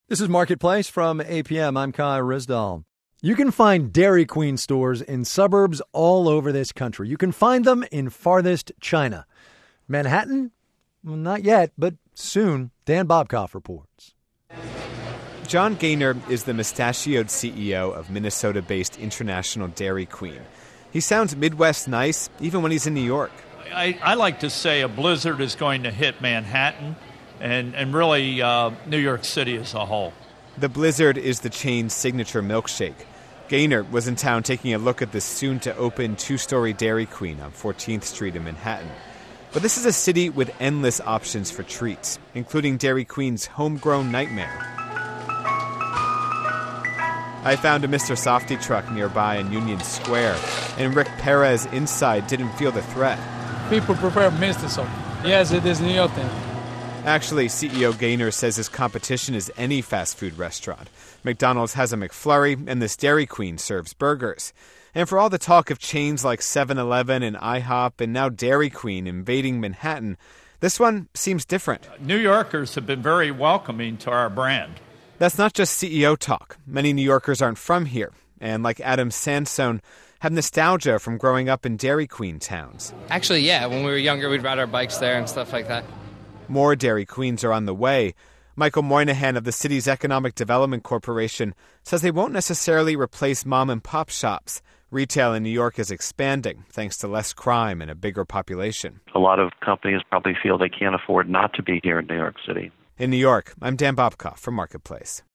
This is Marketplace from APM. I'm Kai Rizdal. You can find Dairy Queen stores in suburbs all over this country. You can find them in farthest China. Manhattan? Well, not yet, but soon. Dan Bobkoff reports. John Gaynor is the mustachioed CEO of Minnesota-based International Dairy Queen. He sounds Midwest nice, even when he's in New York. I like to say a blizzard is going to hit Manhattan and really New York City as a whole. The blizzard is the chain's signature milkshake. Gaynor was in town taking a look at the soon-to-open two-story Dairy Queen on 14th Street in Manhattan. But this is a city with endless options for treats, including Dairy Queen's homegrown nightmare. I found a Mr. Softy truck nearby in Union Square, and Rick Perez inside didn't feel the threat. People prefer Mr. Softy. Yes, it is New York thing. Actually, CEO Gaynor says his competition is any fast food restaurant. McDonald's has a McFlurry, and this Dairy Queen serves burgers. And for all the talk of chains like 7-Eleven and IHOP and now Dairy Queen invading Manhattan, this one seems different. New Yorkers have been very welcoming to our brand. That's not just CEO talk. Many New Yorkers aren't from here, and like Adam Sansone, have nostalgia from growing up in Dairy Queen towns. Actually, yeah, when we were younger, we'd ride our bikes there and stuff like that. More Dairy Queens are on the way. Michael Moynihan of the city's Economic Development Corporation says they won't necessarily replace mom-and-pop shops. Retail in New York is expanding thanks to less crime and a bigger population. A lot of companies probably feel they can't afford not to be here in New York City. In New York, I'm Dan Bobkoff for Marketplace.